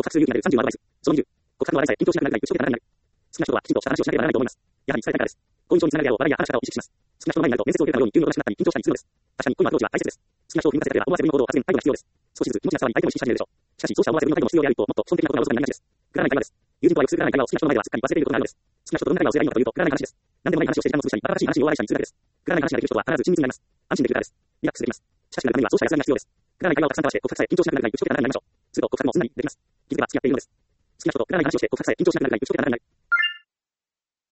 白する勇気が出る30アドバイス。その20、告白の話題さえ緊張しなくなるぐらい打ち解けてならない。好きな人とはきちんとした話をしなければならないと思います。やはり伝えたいからです。好印象につながるであろう笑いや話し方を意識します。好きな人の前になると面接を受けるかのように急におとなしくなったり緊張したりするのです。確かに恋のアプローチは大切です。好きな人を振り回せたければ思わせぶりの行動を発言、態度が必要です。少しずつ気持ちが伝わり相手も意識し始めるでしょう。しかし、そうした思わせぶりの態度も必要であると、もっと基本的なことがおろそかになりがちです。くだらない会話です。友人とはよくするくだらない会話を好きな人の前ではすっかり忘れていることがあるのです。好きな人とどんな会話をすればいいのかというと、くだらない話です。何でもない話をして時間を潰したり、新しい話に大笑いしたりするだけです。くだらない話ができる人とは必ず親密になります。安心できるからです。リラックスできます。しかし、なるためにはそうした安らぎが必要です。くだらない会話をたくさん交わして、告白さえ緊張しなくなるぐらい打ち解けてならないましょう。すると告白もすんなりできます。気づけば付き合っているのです。好きな人とくだらない話をして告白さえ緊張しなくなるぐらい打ち解けてならない。